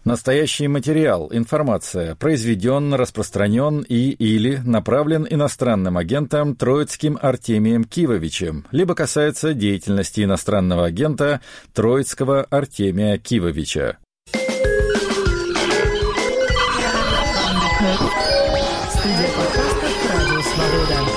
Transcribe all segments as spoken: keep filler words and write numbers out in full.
Настоящий материал, информация произведен, распространен и или направлен иностранным агентом Троицким Артемием Кивовичем, либо касается деятельности иностранного агента Троицкого Артемия Кивовича. Студия подкастов «Радио Свобода».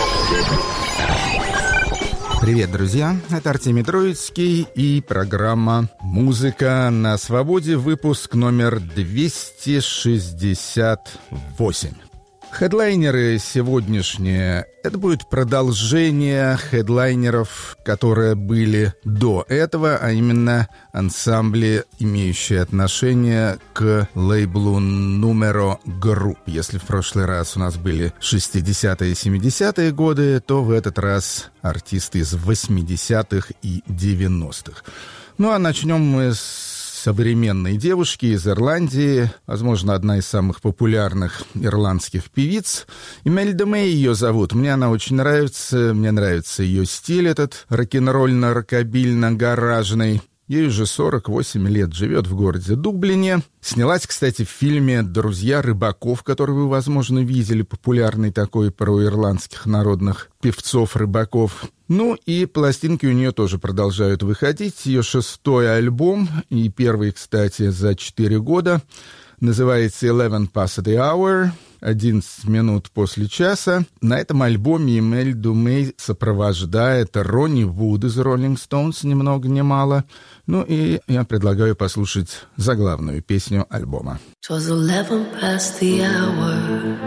Привет, друзья! Это Артемий Троицкий и программа «Музыка на свободе», выпуск номер двести шестьдесят восемь. Хедлайнеры сегодняшние — это будет продолжение хедлайнеров, которые были до этого, а именно ансамбли, имеющие отношение к лейблу Numero Group. Если в прошлый раз у нас были шестидесятые и семидесятые годы, то в этот раз артисты из восьмидесятых и девяностых. Ну а начнем мы с современной девушки из Ирландии, возможно, одна из самых популярных ирландских певиц. Имельда Мэй ее зовут. Мне она очень нравится. Мне нравится ее стиль этот рок-н-ролльно-рокобильно-гаражный. Ей уже сорок восемь лет, живет в городе Дублине. Снялась, кстати, в фильме «Друзья рыбаков», который вы, возможно, видели, популярный такой про ирландских народных певцов-рыбаков. Ну и пластинки у нее тоже продолжают выходить. Ее шестой альбом, и первый, кстати, за четыре года, называется «Eleven Past the Hour», одиннадцать минут после часа. На этом альбоме Имельду Мэй сопровождает Ронни Вуд из Rolling Stones, ни много ни мало. Ну и я предлагаю послушать заглавную песню альбома. Twas eleven past the hour,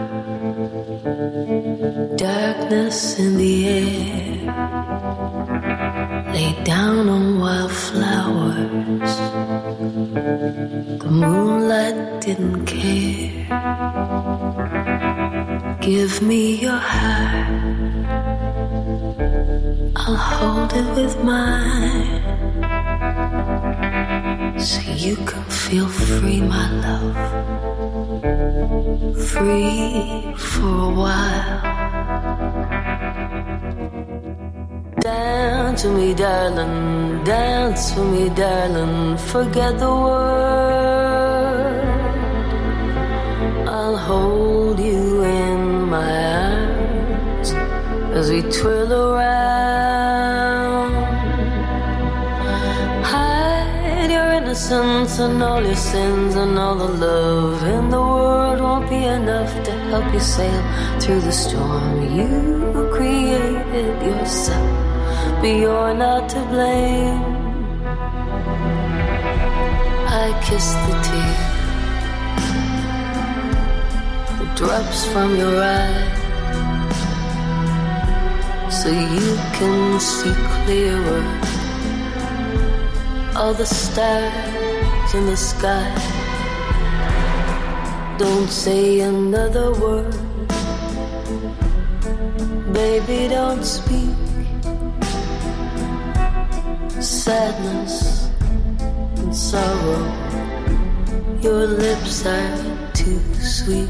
darkness in the air, lay down on wildflowers, the moonlight didn't care. Give me your heart, I'll hold it with mine, so you can feel free, my love, free for a while. Dance with me, darling, dance with me, darling, forget the world, I'll hold you in my arms as we twirl around. Hide your innocence and all your sins, and all the love in the world won't be enough to help you sail through the storm. You created yourself, but you're not to blame. I kiss the tears, drops from your eye, so you can see clearer all the stars in the sky. Don't say another word, baby, don't speak. Sadness and sorrow, your lips are too sweet.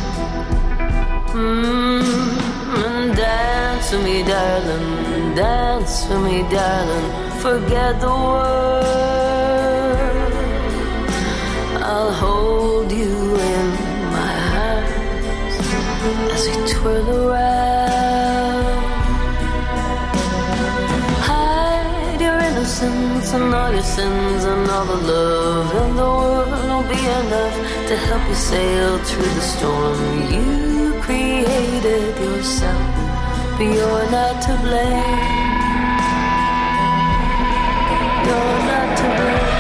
Mm, and dance with me, darling, dance with me, darling, forget the world, I'll hold you in my arms as we twirl around. Hide your innocence and all your sins, and all the love in the world won't be enough to help you sail through the storm. You created yourself, but you're not to blame. You're not to blame.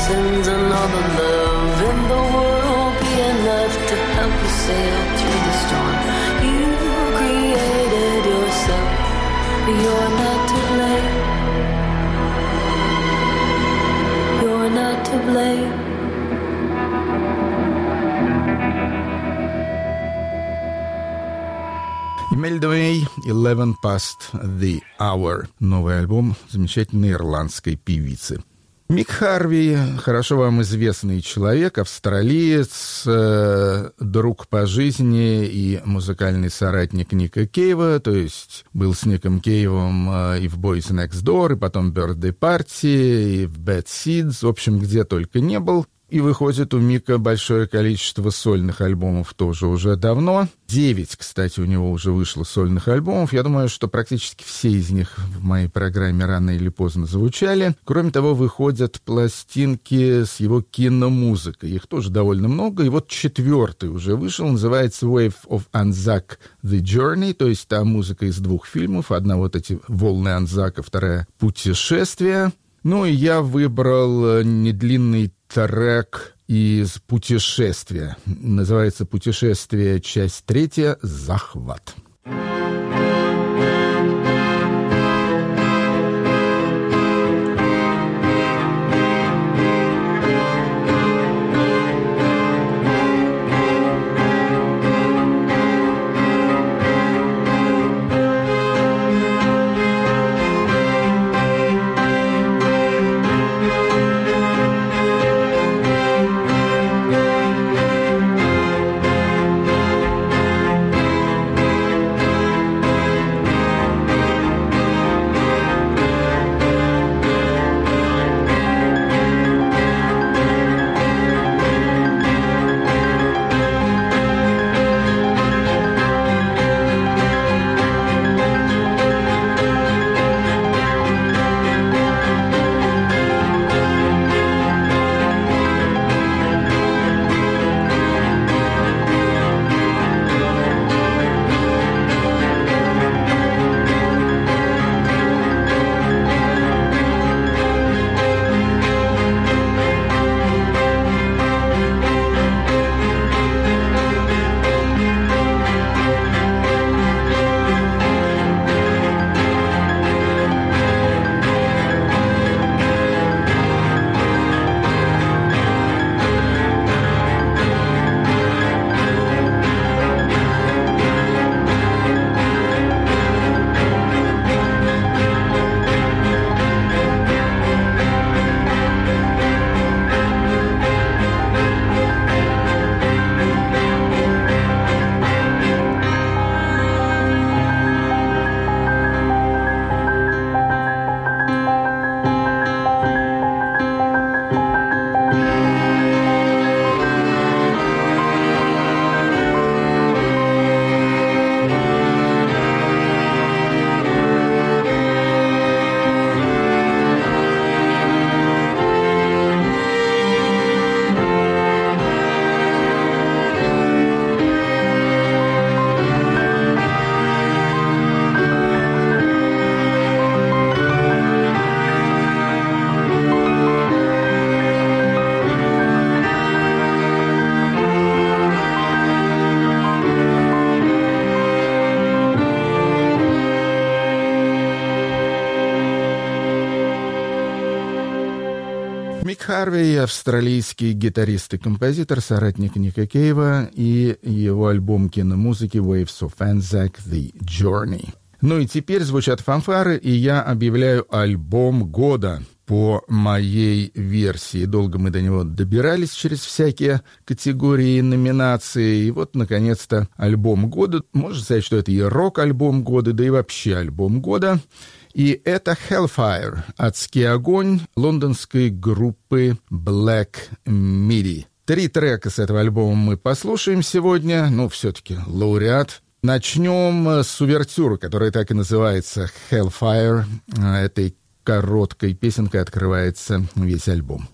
sins and all the love in the world won't be enough to help you sail through the storm. You created yourself, but you're not to blame. You're not to blame. Мельдвей «Eleven Past the Hour». Новый альбом замечательной ирландской певицы. Мик Харви, хорошо вам известный человек, австралиец, э, друг по жизни и музыкальный соратник Ника Кейва, то есть был с Ником Кейвом э, и в Boys Next Door, и потом Birthday Party, и в Bad Seeds, в общем, где только не был. И выходит у Мика большое количество сольных альбомов тоже уже давно. Девять, кстати, у него уже вышло сольных альбомов. Я думаю, что практически все из них в моей программе рано или поздно звучали. Кроме того, выходят пластинки с его киномузыкой. Их тоже довольно много. И вот четвертый уже вышел. Называется Wave of Anzac The Journey. То есть та музыка из двух фильмов. Одна вот эти «Волны Анзака», вторая «Путешествие». Ну и я выбрал недлинный трек из «Путешествия». Называется «Путешествие», часть третья, «Захват». Мик Харви, австралийский гитарист и композитор, соратник Ника Кейва, и его альбом киномузыки «Waves of Anzac The Journey». Ну и теперь звучат фанфары, и я объявляю альбом года по моей версии. Долго мы до него добирались через всякие категории и номинации. И вот, наконец-то, альбом года. Можно сказать, что это и рок-альбом года, да и вообще альбом года. И это Hellfire, «Адский огонь» лондонской группы Black Midi. Три трека с этого альбома мы послушаем сегодня. Ну, все-таки лауреат. Начнем с увертюры, которая так и называется Hellfire. Этой короткой песенкой открывается весь альбом.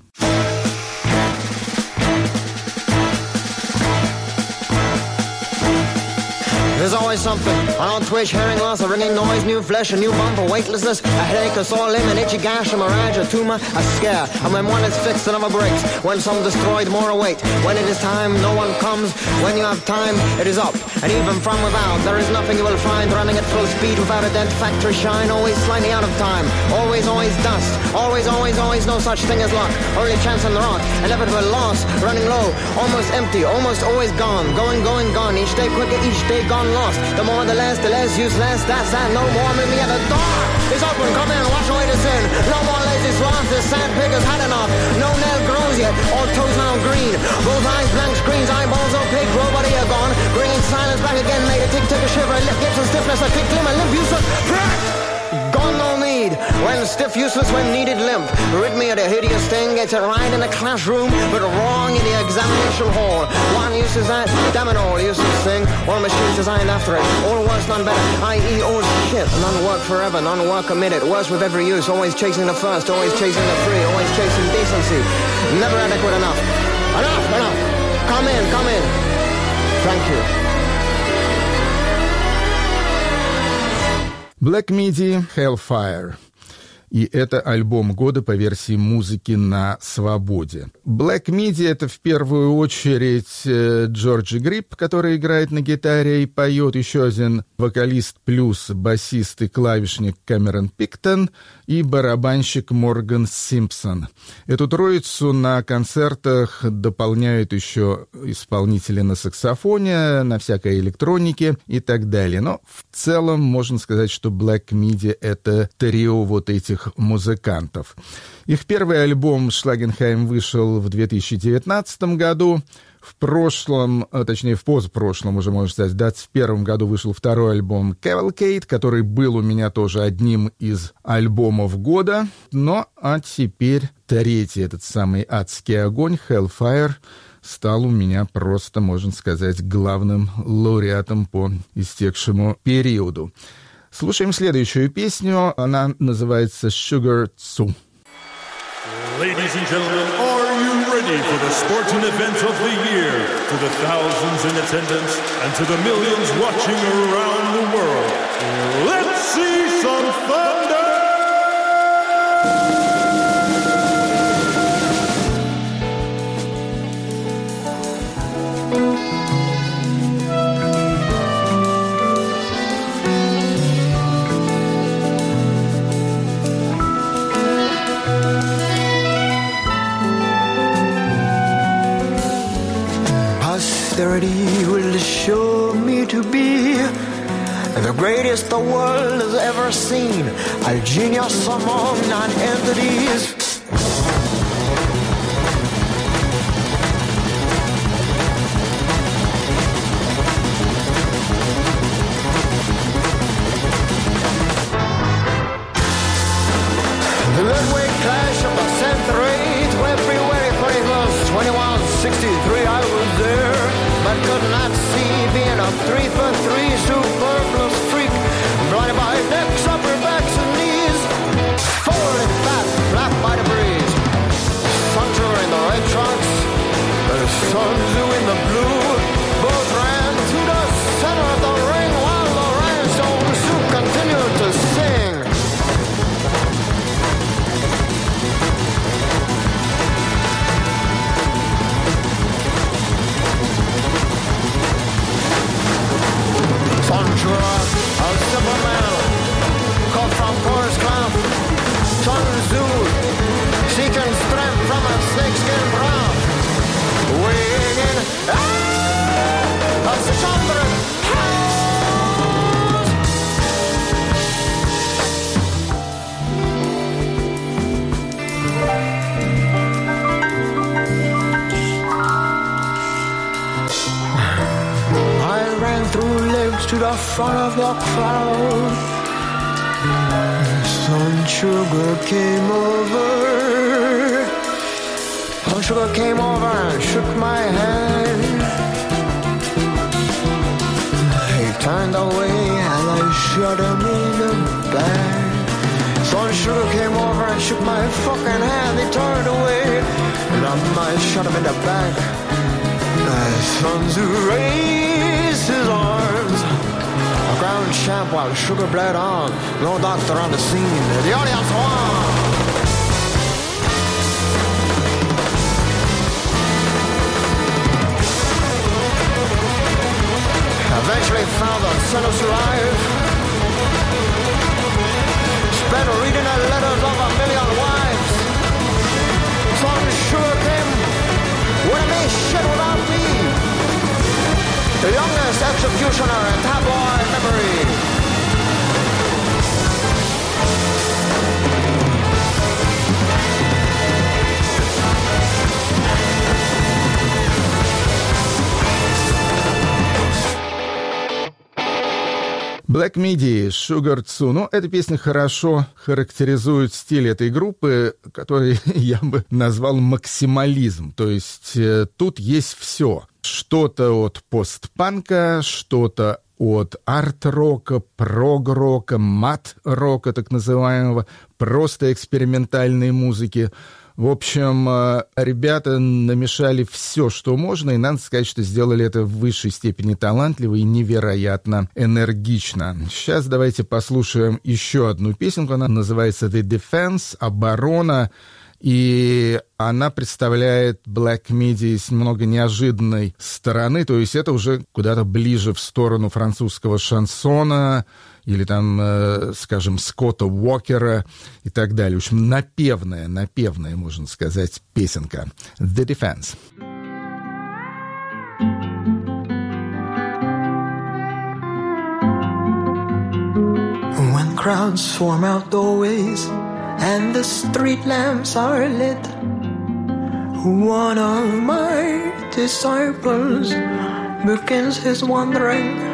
There's only always something. I don't twitch, hearing loss, a ringing noise, new flesh, a new bumper, weightlessness, a headache, a sore limb, an itchy gash, a mirage, a tumor, a scare. And when one is fixed, another breaks. When some destroyed, more await. When it is time, no one comes. When you have time, it is up. And even from without, there is nothing you will find running at full speed without a dent, factory shine, always slightly out of time. Always, always dust. Always, always, always no such thing as luck. Only chance and rock. Inevitable loss, running low, almost empty, almost always gone. Going, going, gone. Each day quicker, each day gone lost. The more, the less, the less useless. That's that. No more. Meet me at the door. It's open. Come in. Wash away the sin. No more lazy sloths. The sandpickers had enough. No nail grows yet. All toes now green. Both eyes blank screens. Eyeballs opaque. Robot ear gone. Bringing silence back again. Made a tick, tick, a shiver. Lip, gives a stiffness. A tick, glimmer. Limp, useless. Gone, no need. When stiff, useless, when needed, limp. Rid me of the hideous thing. Gets it right in the classroom, but wrong in the examination hall. One use is that, damn it all, useless thing. All machines designed after it. All worse, none better. that is old shit. None work forever, none work committed. Worse with every use. Always chasing the first, always chasing the free, always chasing decency. Never adequate enough. Enough, enough. Come in, come in. Thank you. Black Midi, Hellfire. И это альбом года по версии музыки на свободе. Black Midi — это в первую очередь Джорджи Грипп, который играет на гитаре и поет, еще один вокалист плюс басист и клавишник Кэмерон Пиктон и барабанщик Морган Симпсон. Эту троицу на концертах дополняют еще исполнители на саксофоне, на всякой электронике и так далее. Но в целом можно сказать, что Black Midi — это трио вот этих музыкантов. Их первый альбом «Шлагенхайм» вышел в две тысячи девятнадцатом году. В прошлом, точнее, в позапрошлом, уже можно сказать, в двадцать первом году вышел второй альбом «Cavalcade», который был у меня тоже одним из альбомов года. Но а теперь третий, этот самый «Адский огонь», «Hellfire», стал у меня просто, можно сказать, главным лауреатом по истекшему периоду. Слушаем следующую песню. Она называется «Sugar Tzu». Ladies and gentlemen, are you ready for the sporting event of the year? To the thousands in attendance and to the millions watching around the world, let's see some thunder! Posterity will show me to be the greatest the world has ever seen, a genius among non-entities. The midway clash of the century, February thirty-first, twenty-one sixty-three, I was there, but could not see, being a three for three superfluous freak, blinded by necks, upper backs, and knees, folded fat, flapped by the breeze. Sancho in the red trunks, the Sun Tzu in the blue, both ran to the center of the ring while the rhinestone Sioux continued to sing. A simple man, called from Forest Cloud. Sun Tzu, seeking strength from a snakeskin brow. Weighing in, ah, a six hundred pounds. I ran through legs to the front of the crowd. Sun Sugar came over. Sun Sugar came over and shook my hand. He turned away and I shot him in the back. Sun Sugar came over and shook my fucking hand. He turned away and I shot him in the back. Sun Tzu raised his arms sound champ while sugar bled on. No doctor on the scene. The audience won. Eventually found the sentence alive. Spent reading the letters of a million wives. Some sugar came when it made shit without me. The youngest executioner in tabloid memory. Black Midi, Sugar Tzu. Ну, эта песня хорошо характеризует стиль этой группы, который я бы назвал максимализм. То есть э, тут есть все. Что-то от постпанка, что-то от арт-рока, прог-рока, мат-рока, так называемого, просто экспериментальной музыки. В общем, ребята намешали все, что можно, и надо сказать, что сделали это в высшей степени талантливо и невероятно энергично. Сейчас давайте послушаем еще одну песенку, она называется «The Defense», «Оборона», и она представляет Black Midi с немного неожиданной стороны, то есть это уже куда-то ближе в сторону французского шансона, или там, э, скажем, Скотта Уокера и так далее. В общем, напевная, напевная, можно сказать, песенка. The Defense. When crowds swarm out doorways and the street lamps are lit, one of my disciples begins his wandering.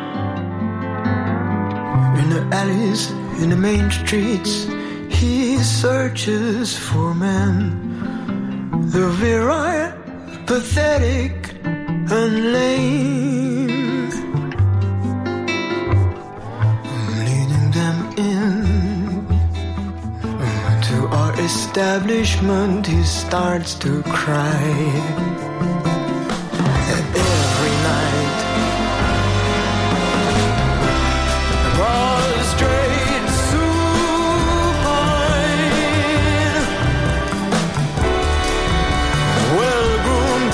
In the alleys, in the main streets, he searches for men. The virile, pathetic, and lame, leading them in to our establishment. He starts to cry. And every night, prostrate supine, well-groomed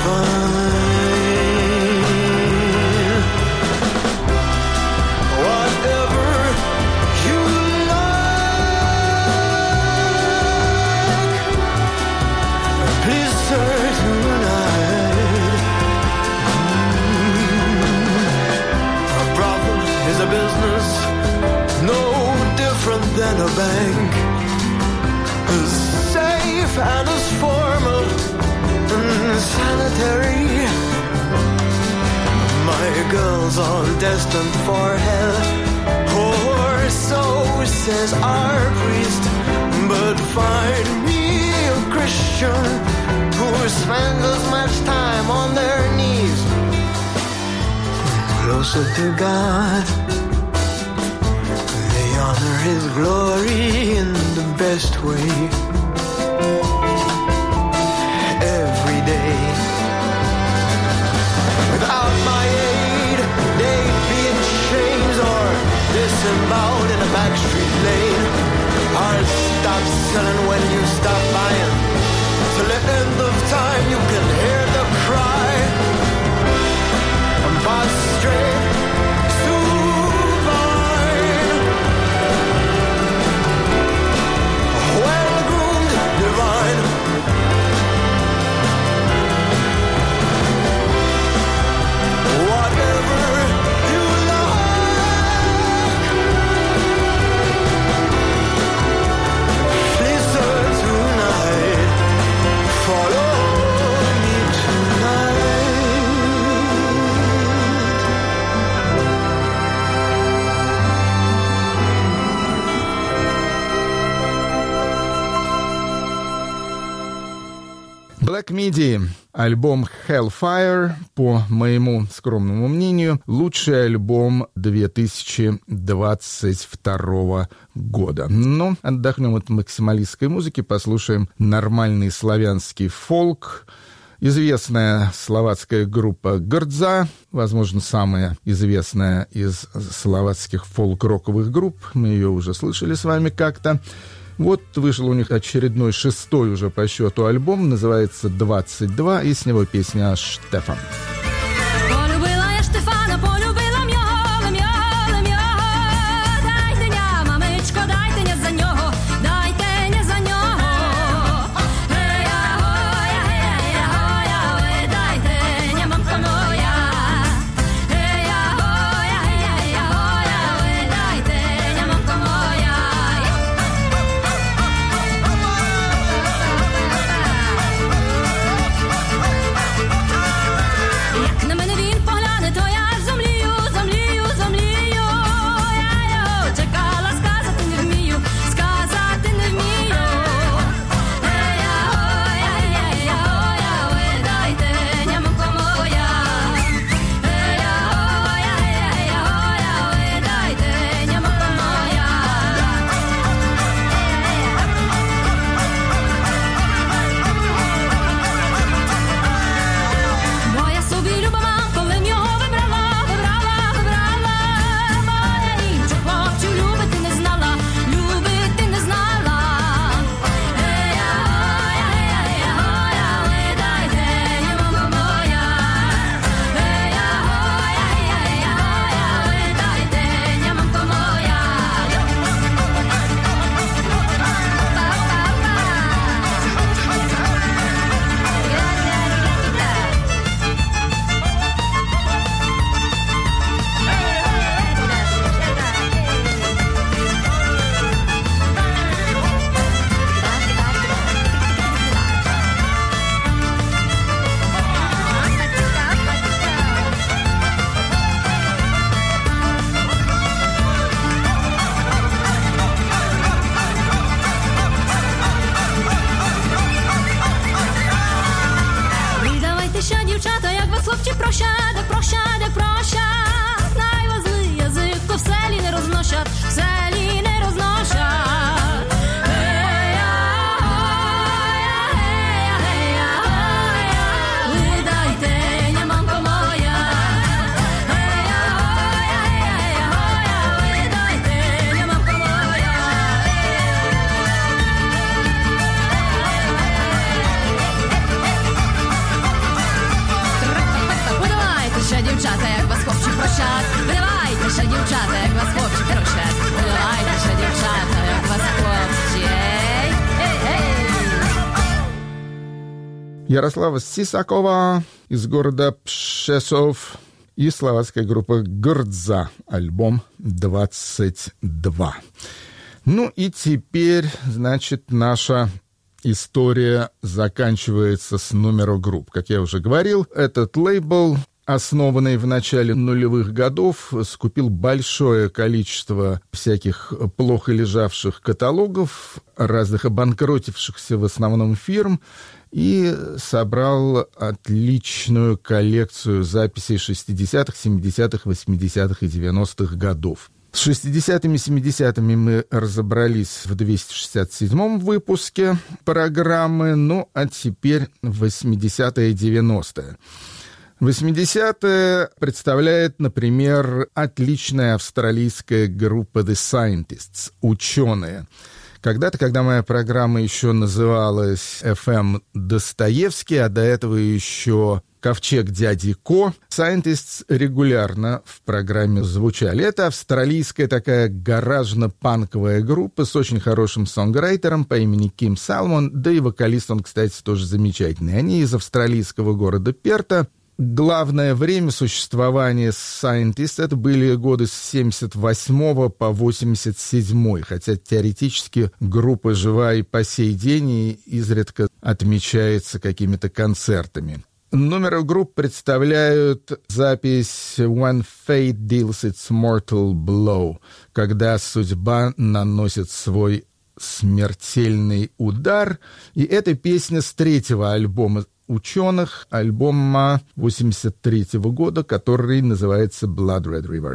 divine, whatever you like, please sir tonight. Mm. A brothel is a business no different than a bank, as safe and as formal and sanitary. My girls all destined for hell, or so says our priest. But find me a Christian who spends as much time on their knees, closer to God. They honor His glory in the best way. Every day, without my aid, they'd be in chains or disemboweled in a backstreet lane. I'll stop selling when you stop buying. Till the end of time, you can hear the cry. I'm prostrate, supine, well-groomed divine. Whatever you like, please sir tonight, follow me tonight. Black Midi, альбом Hellfire, по моему скромному мнению, лучший альбом две тысячи двадцать второго года. Но отдохнем от максималистской музыки, послушаем нормальный славянский фолк Известная словацкая группа «Грдза», возможно, самая известная из словацких фолк-роковых групп. Мы ее уже слышали с вами как-то. Вот вышел у них очередной, шестой уже по счету альбом, называется «двадцать два», и с него песня «Штефан». Ярослава Сисакова из города Пшесов и словацкая группа «Грдза», альбом двадцать два. Ну и теперь, значит, наша история заканчивается с номером групп. Как я уже говорил, этот лейбл, основанный в начале нулевых годов, скупил большое количество всяких плохо лежавших каталогов, разных обанкротившихся в основном фирм, и собрал отличную коллекцию записей шестидесятых, семидесятых, восьмидесятых и девяностых годов. С шестидесятыми и семидесятыми мы разобрались в двести шестьдесят седьмом выпуске программы, ну а теперь восьмидесятые и девяностые. восьмидесятые представляет, например, отличная австралийская группа The Scientists, ученые. Когда-то, когда моя программа еще называлась эф эм Достоевский, а до этого еще Ковчег дяди Ко, Scientists регулярно в программе звучали. Это австралийская такая гаражно-панковая группа с очень хорошим сонграйтером по имени Ким Салмон, да и вокалист он, кстати, тоже замечательный. Они из австралийского города Перта. Главное время существования Scientists — это были годы с семьдесят восьмого по восемьдесят седьмой, хотя теоретически группа жива и по сей день и изредка отмечается какими-то концертами. Номер групп представляют запись «When Fate Deals Its Mortal Blow», когда судьба наносит свой смертельный удар, и эта песня с третьего альбома ученых, альбома восемьдесят третьего года, который называется «Blood Red River».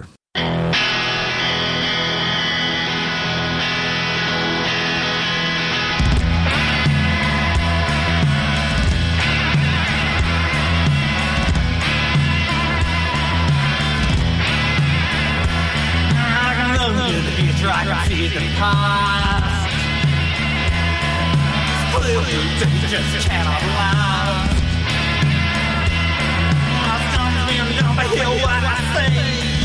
the past. Clear blue day just cannot last. I don't feel number hear what I say.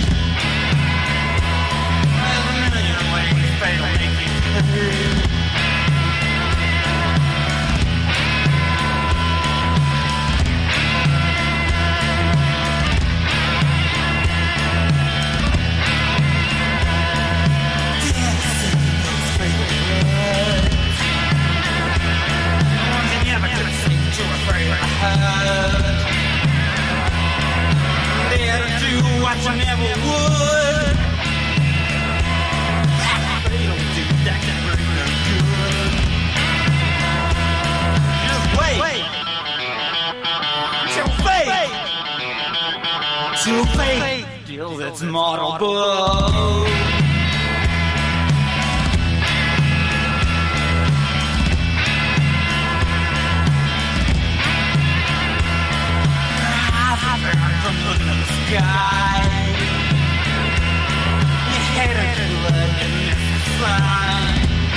There's a million ways they'll make me pay. Dare to do what you never would. They don't do that can bring no good. Just wait till fate, till fate deals its mortal blow. From looking at the sky, you hate a good look and miss the sign.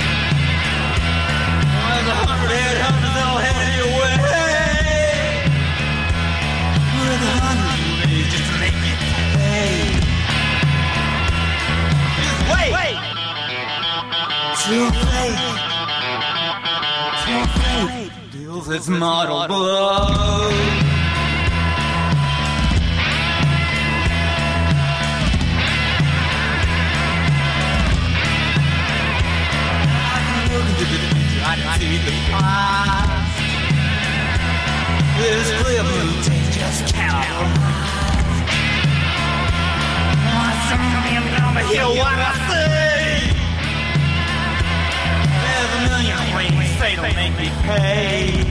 There's a hundred headhunters that'll head your way. With a hundred ways just to make you pay. Just wait, wait. Till fate, till fate deals its mortal blow. I can see the past. This clear blue day just cannot last. Want somebody to hear what I say? There's a million ways fate will make me pay.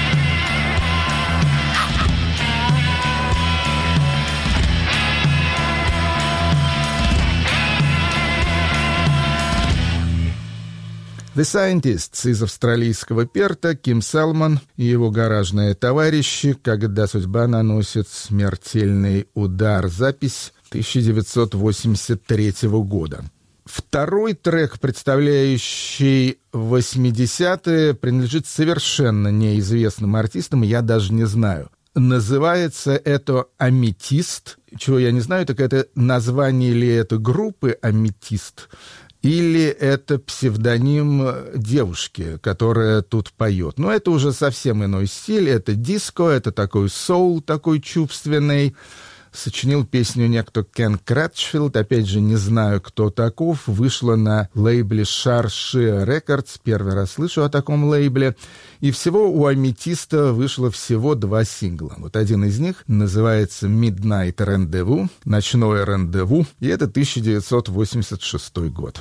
The Scientists из австралийского Перта, Ким Салмон и его гаражные товарищи, когда судьба наносит смертельный удар. Запись тысяча девятьсот восемьдесят третьего года. Второй трек, представляющий восьмидесятые, принадлежит совершенно неизвестным артистам, я даже не знаю. Называется это «Аметист». Чего я не знаю, так это название ли это группы «Аметист», или это псевдоним девушки, которая тут поет. Но это уже совсем иной стиль. Это диско, это такой соул, такой чувственный. Сочинил песню некто Кен Кратчфилд. Опять же, не знаю, кто таков. Вышла на лейбле Шарши Рекордс. Первый раз слышу о таком лейбле. И всего у Аметиста вышло всего два сингла. Вот один из них называется «Midnight Rendezvous», «Ночное рандеву». И это тысяча девятьсот восемьдесят шестой год.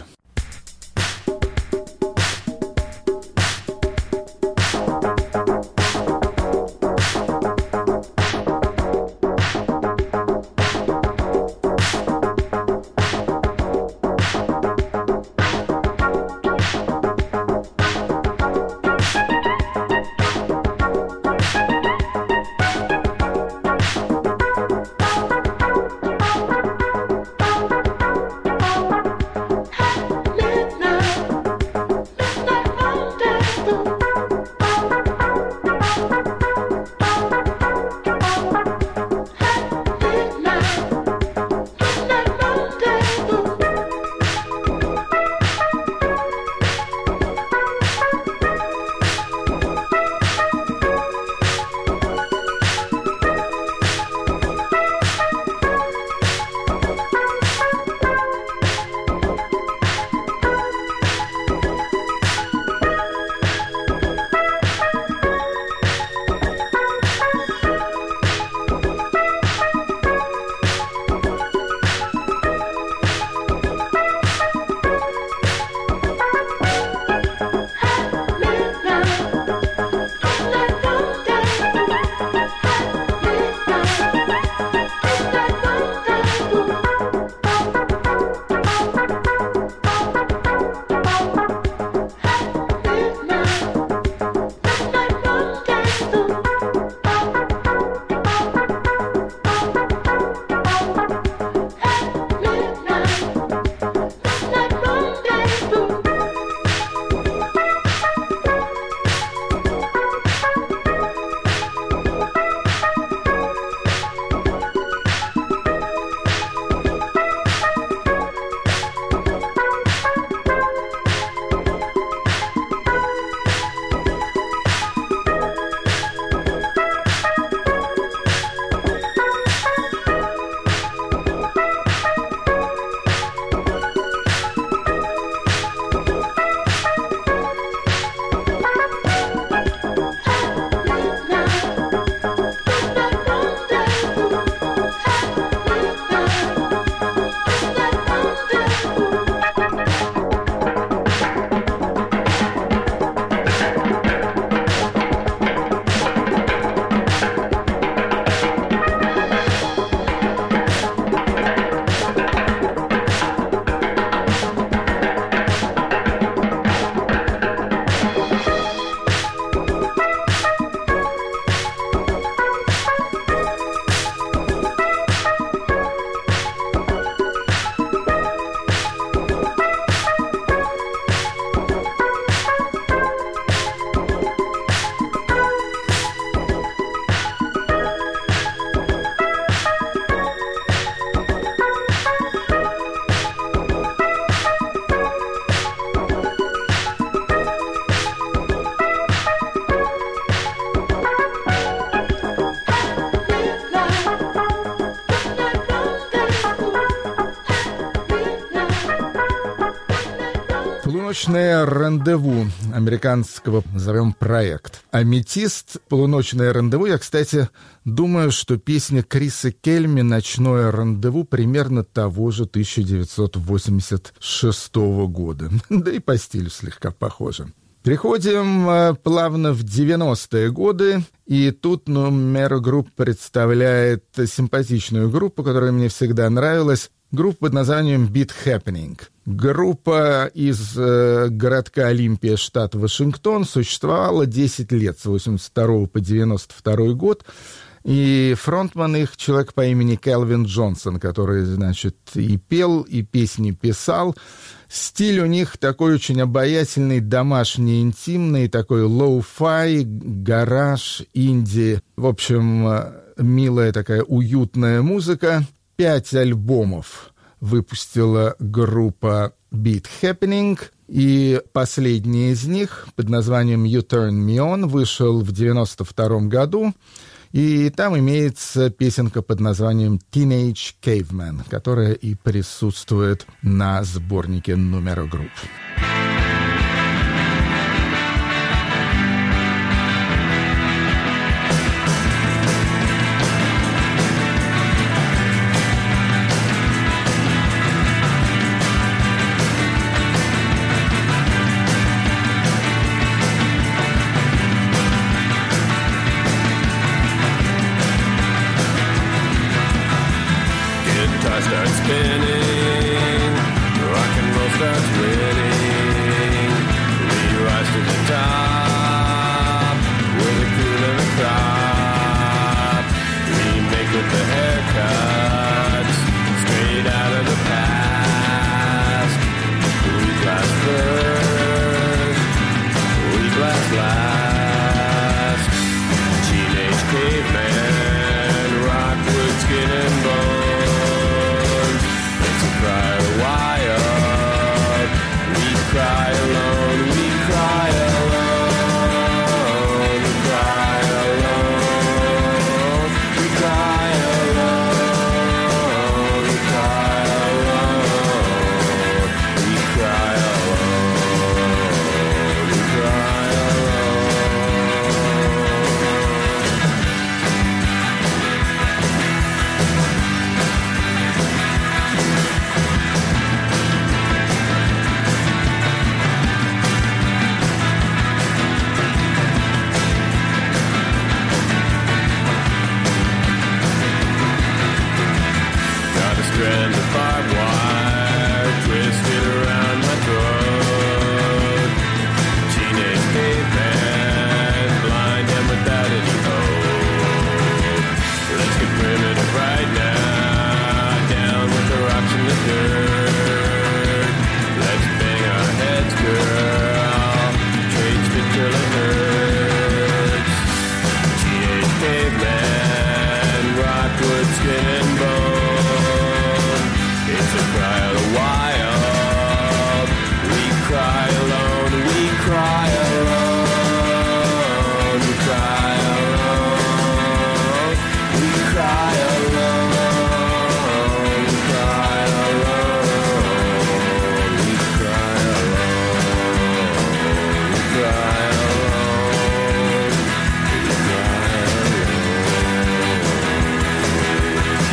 Hey! Полуночное рандеву американского, назовем, проект. Аметист, полуночное рандеву. Я, кстати, думаю, что песня Криса Кельми «Ночное рандеву» примерно того же тысяча девятьсот восемьдесят шестого года. Да и по стилю слегка похоже. Переходим э, плавно в девяностые годы, и тут Numero Group представляет симпатичную группу, которая мне всегда нравилась. Группа под названием Beat Happening. Группа из э, городка Олимпия, штат Вашингтон, существовала десять лет, с восемьдесят второго по девяносто второй год. И фронтман их человек по имени Келвин Джонсон, который, значит, и пел, и песни писал. Стиль у них такой очень обаятельный, домашний, интимный, такой лоу-фай, гараж, инди. В общем, милая такая уютная музыка. Пять альбомов выпустила группа Beat Happening, и последний из них под названием You Turn Me On вышел в девяносто втором году. И там имеется песенка под названием Teenage Caveman, которая и присутствует на сборнике Numero Group. Starts spinning, rock and roll starts winning. We rise to the top with the cool of the crop. We make it the haircuts straight out of the past. We blast first, we blast last. Teenage caveman, rock wood, skin and bone. Cry wild, we cry alone, we cry alone, we cry alone, we cry alone, we cry alone, we cry alone, we cry strand of barbed wire twisted around my throat. Teenage caveman, blind and without any hope. Let's get primitive right now, down with the rocks and the dirt. Let's bang our heads, girl, trade spit till it hurts. Teenage caveman, rockwood, skin and bone. It's a cry of the wild. We cry alone, we cry alone, we cry alone, we cry alone, we cry alone, we cry alone, we cry alone, we cry alone.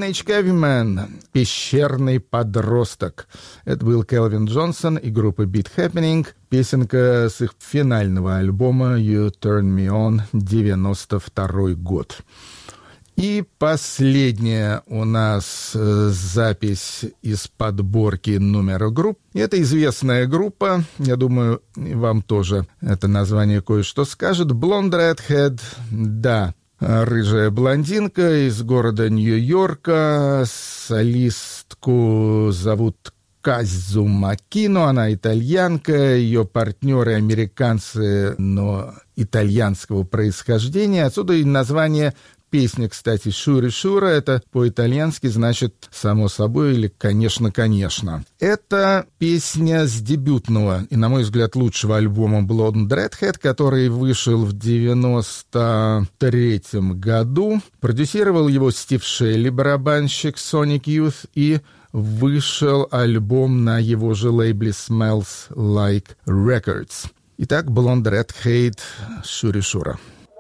Teenage Caveman, «Пещерный подросток». Это был Келвин Джонсон и группа Beat Happening. Песенка с их финального альбома «You Turn Me On», девяносто второй год. И последняя у нас э, запись из подборки номера групп. Это известная группа, я думаю, вам тоже это название кое-что скажет. Blonde Redhead, да, рыжая блондинка из города Нью-Йорка. Солистку зовут Казу Макино, она итальянка, ее партнеры американцы, но итальянского происхождения. Отсюда и название песни, кстати, «Шури Шура», это по-итальянски значит «само собой» или «конечно, конечно». Это песня с дебютного и, на мой взгляд, лучшего альбома Blonde Redhead, который вышел в девяносто третьем году. Продюсировал его Стив Шелли, барабанщик Sonic Youth, и вышел альбом на его же лейбле Smells Like Records. Итак, Blonde Redhead, «Шури Шура».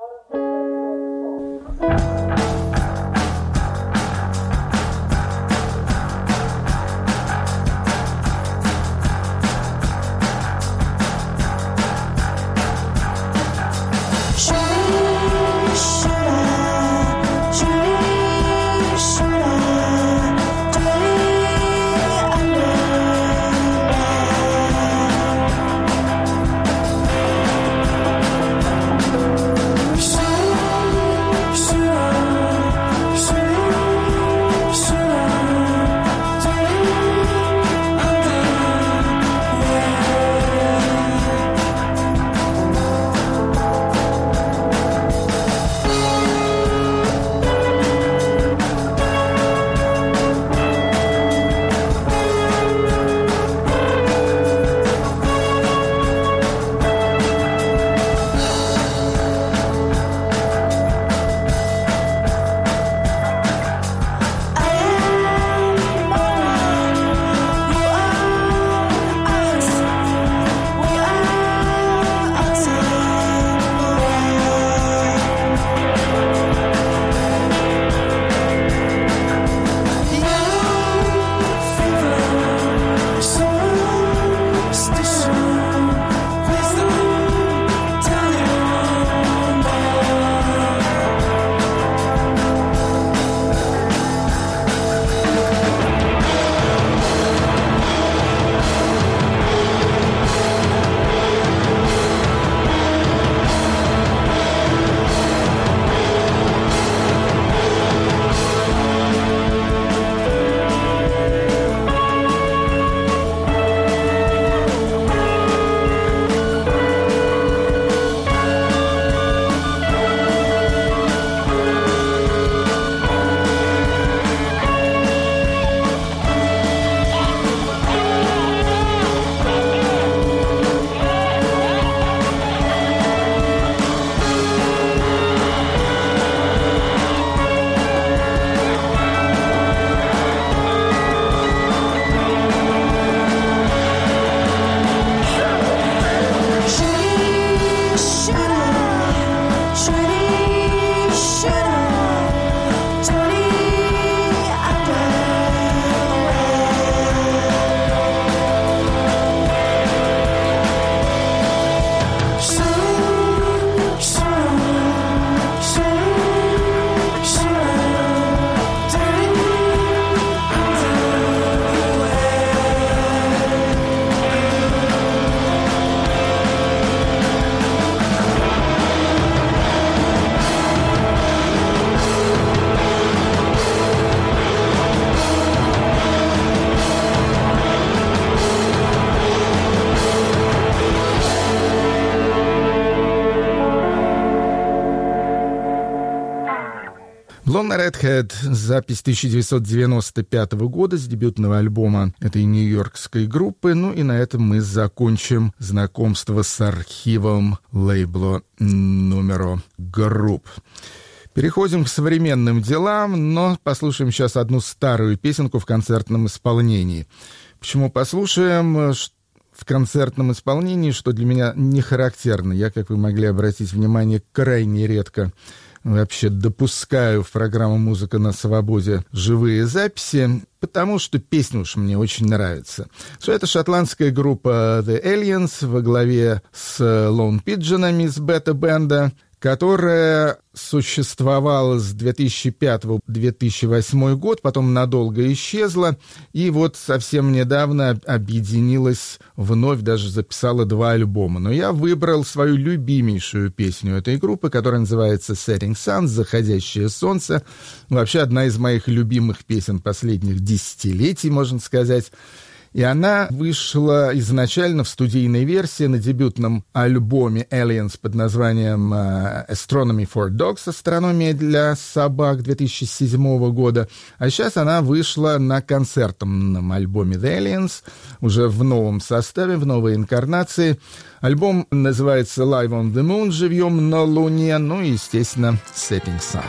Blonde Redhead, запись тысяча девятьсот девяносто пятого года с дебютного альбома этой нью-йоркской группы. Ну и на этом мы закончим знакомство с архивом лейбла Numero Group. Переходим к современным делам, но послушаем сейчас одну старую песенку в концертном исполнении. Почему послушаем в концертном исполнении, что для меня не характерно. Я, как вы могли обратить внимание, крайне редко вообще допускаю в программу «Музыка на свободе» живые записи, потому что песня уж мне очень нравится. Что это шотландская группа The Aliens во главе с Lone Pigeon'ами из бета-бенда, которая существовала с две тысячи пятого по две тысячи восьмой год, потом надолго исчезла, и вот совсем недавно объединилась вновь, даже записала два альбома. Но я выбрал свою любимейшую песню этой группы, которая называется «Setting Sun», «Заходящее солнце». Вообще одна из моих любимых песен последних десятилетий, можно сказать. И она вышла изначально в студийной версии на дебютном альбоме Aliens под названием Astronomy for Dogs, астрономия для собак, две тысячи седьмого года. А сейчас она вышла на концертном альбоме The Aliens, уже в новом составе, в новой инкарнации. Альбом называется Live on the Moon, живьем на Луне, ну и, естественно, Setting Sun.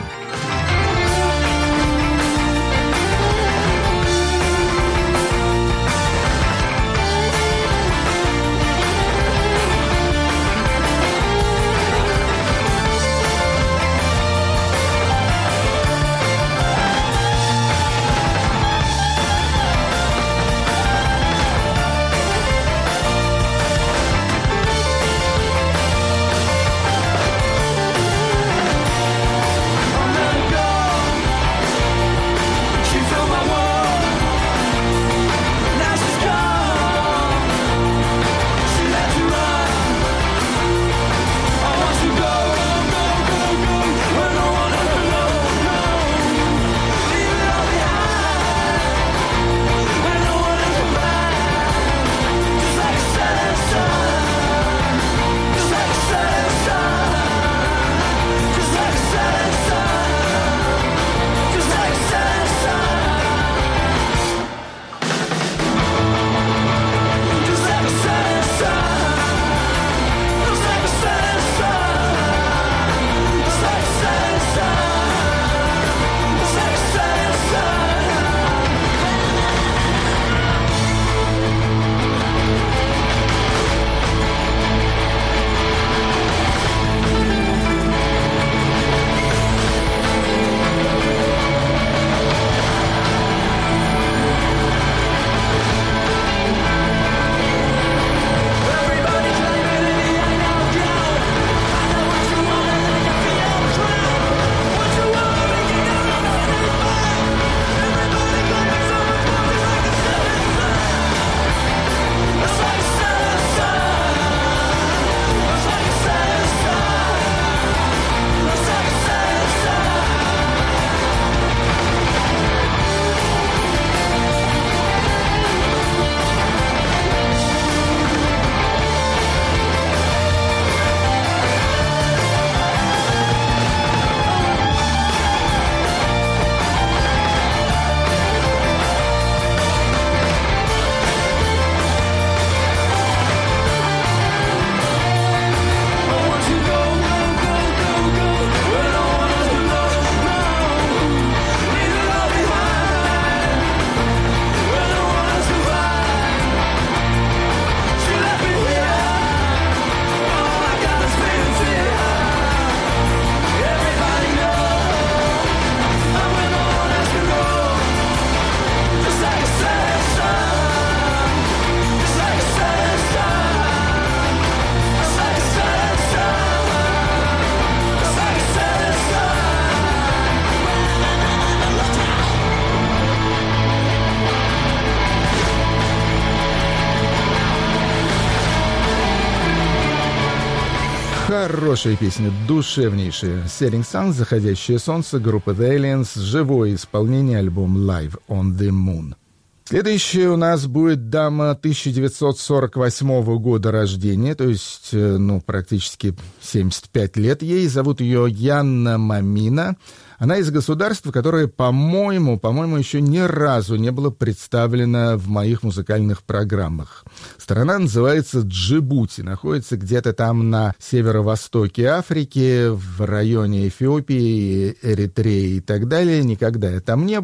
Хорошая песня, душевнейшая. Setting Sun, «Заходящее солнце», группа The Aliens, живое исполнение, альбом Live on the Moon. Следующая у нас будет дама тысяча девятьсот сорок восьмого года рождения, то есть, ну, практически семьдесят пять лет ей. Зовут ее Янна Мамина. Она из государства, которое, по-моему, по-моему, еще ни разу не было представлено в моих музыкальных программах. Страна называется Джибути, находится где-то там на северо-востоке Африки, в районе Эфиопии, Эритреи и так далее. Никогда я там не был.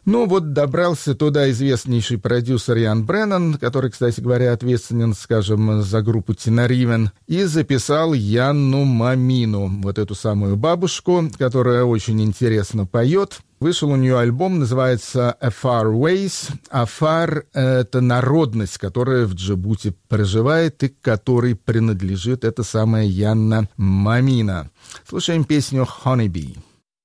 Ну вот добрался туда известнейший продюсер Ян Бреннан, который, кстати говоря, ответственен, скажем, за группу Тина Ривен, и записал Янну Мамину, вот эту самую бабушку, которая очень интересно поет. Вышел у нее альбом, называется «Afar Ways». «Афар» — это народность, которая в Джибути проживает и которой принадлежит эта самая Янна Мамина. Слушаем песню «Honeybee».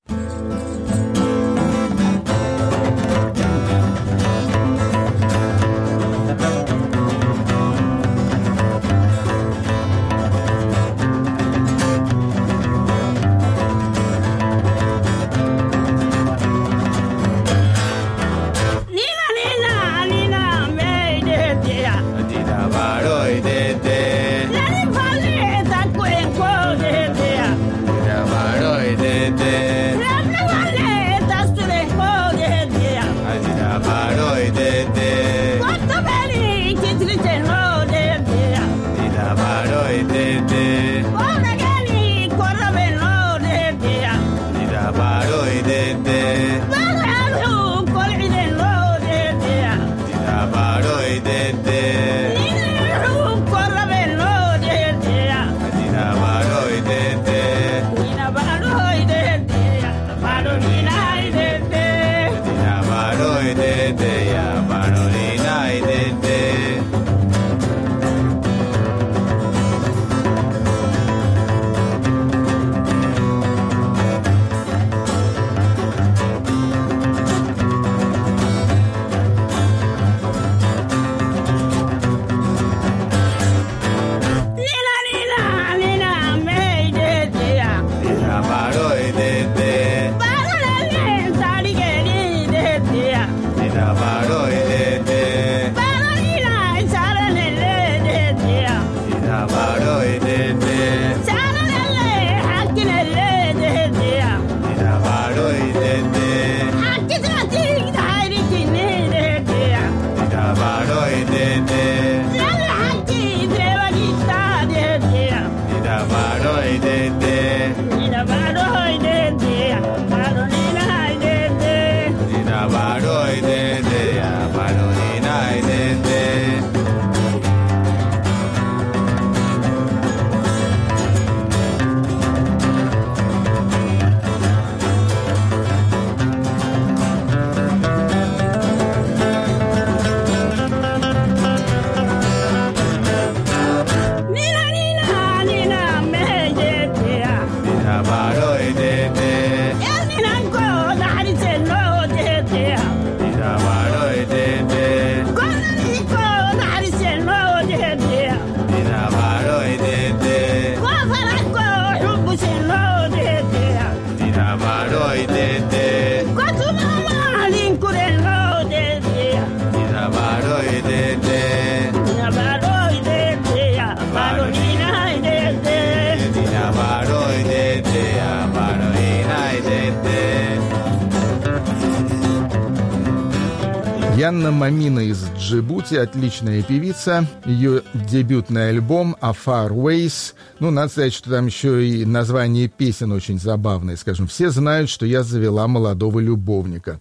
Янна Мамина из Джибути, отличная певица. Ее дебютный альбом «Afar Ways». Ну, надо сказать, что там еще и название песен очень забавное. Скажем, все знают, что я завела молодого любовника.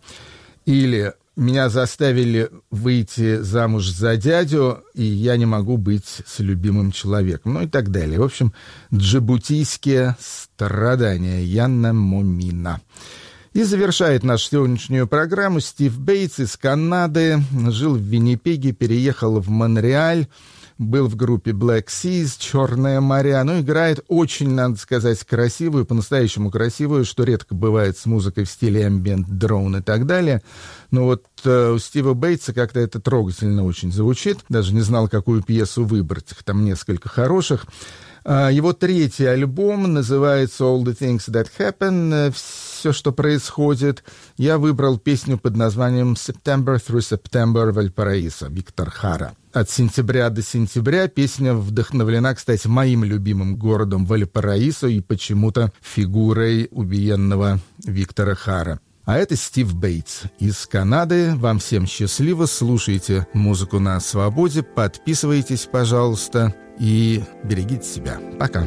Или меня заставили выйти замуж за дядю, и я не могу быть с любимым человеком. Ну и так далее. В общем, джибутийские страдания. Янна Мамина. И завершает нашу сегодняшнюю программу Стив Бейтс из Канады. Жил в Виннипеге, переехал в Монреаль, был в группе Black Seas, «Черные моря». Ну, играет очень, надо сказать, красивую, по-настоящему красивую, что редко бывает с музыкой в стиле ambient, дрон и так далее. Но вот э, у Стива Бейтса как-то это трогательно очень звучит. Даже не знал, какую пьесу выбрать. Их там несколько хороших. Его третий альбом называется «All the Things That Happen», «Все, что происходит». Я выбрал песню под названием «September Through September» Вальпараисо, Виктор Хара. От сентября до сентября песня вдохновлена, кстати, моим любимым городом Вальпараисо и почему-то фигурой убиенного Виктора Хара. А это Стив Бейтс из Канады. Вам всем счастливо. Слушайте музыку на свободе. Подписывайтесь, пожалуйста. И берегите себя. Пока.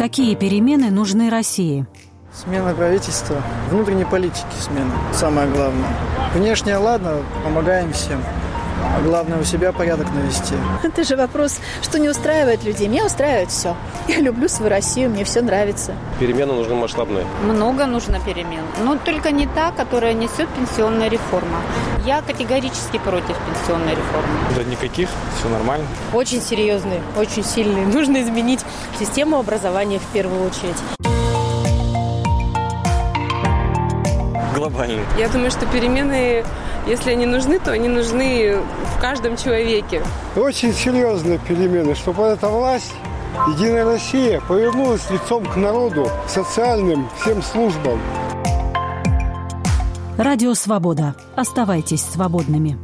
Какие перемены нужны России? Смена правительства, внутренней политики смена, самое главное. Внешне, ладно, помогаем всем. А главное, у себя порядок навести. Это же вопрос, что не устраивает людей. Меня устраивает все. Я люблю свою Россию, мне все нравится. Перемены нужны масштабные. Много нужно перемен. Но только не та, которая несет пенсионная реформа. Я категорически против пенсионной реформы. Да никаких, все нормально. Очень серьезные, очень сильные. Нужно изменить систему образования в первую очередь. Глобально. Я думаю, что перемены, если они нужны, то они нужны в каждом человеке. Очень серьезные перемены, чтобы эта власть, Единая Россия, повернулась лицом к народу, к социальным всем службам. Радио «Свобода». Оставайтесь свободными.